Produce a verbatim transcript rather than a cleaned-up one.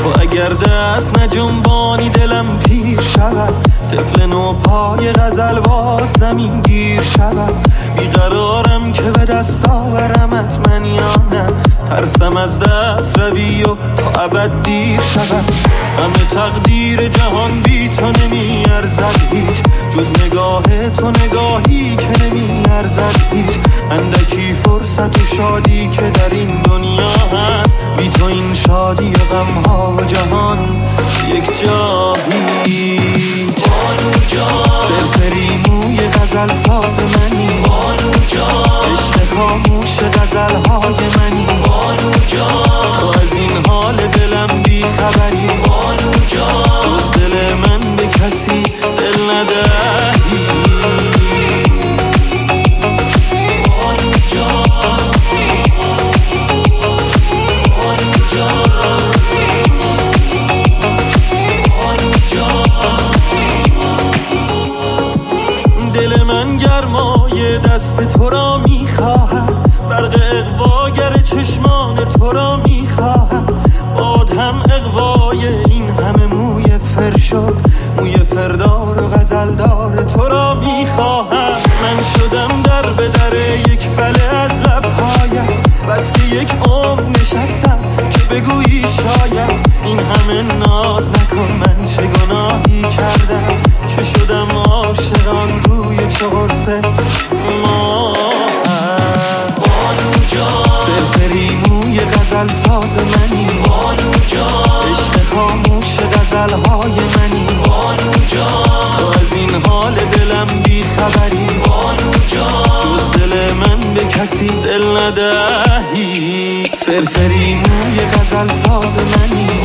تو اگر دست نجنبانی دلم پیر شود، طفل نو پای غزل با زمین گیر شود. بیقرارم که به دست آورمت من یا نه، ترسم از دست روی و تا ابد دیر شود. همه تقدیر جهان بی تو نمی ارزد هیچ، جز نگاه تو نگاهی که نمی ارزد هیچ. اندکی فرصت و شادی که در این دنیا هست، بی تو این شادی و غم ها و جهان یک جا هیچ. بانو جان فرفری موی غزل ساز منی، بانو جان عشق خاموش غزل های منی، بانو جان تو از این حال دلم بی خبری، بانو جان جز دل من به کسی دل ندهی. بانو جان بانو جان بانو جان دل من گرمای دست تو را میخواهد، برق اغواگر چشمان تو را میخواهد. باد هم اغوای این همه موی فر شد، موی فردار و غزلدار تو را میخواهد. من شدم در به در یک بله از لبهایم، بس که یک عمر نشستم که بگویی شاید. این همه ناز نکن، من چه گناهی کردم که شدم عاشقان روی چه قرص ما. بانو جان فرفری موی غزل ساز منی، بانو جان عشق خاموش غزل های منی، بانو جان تو از این حال دلم بی خبری، بانو جان جز دل من به کسی دل ندهی. فرفری موی غزل ساز منی،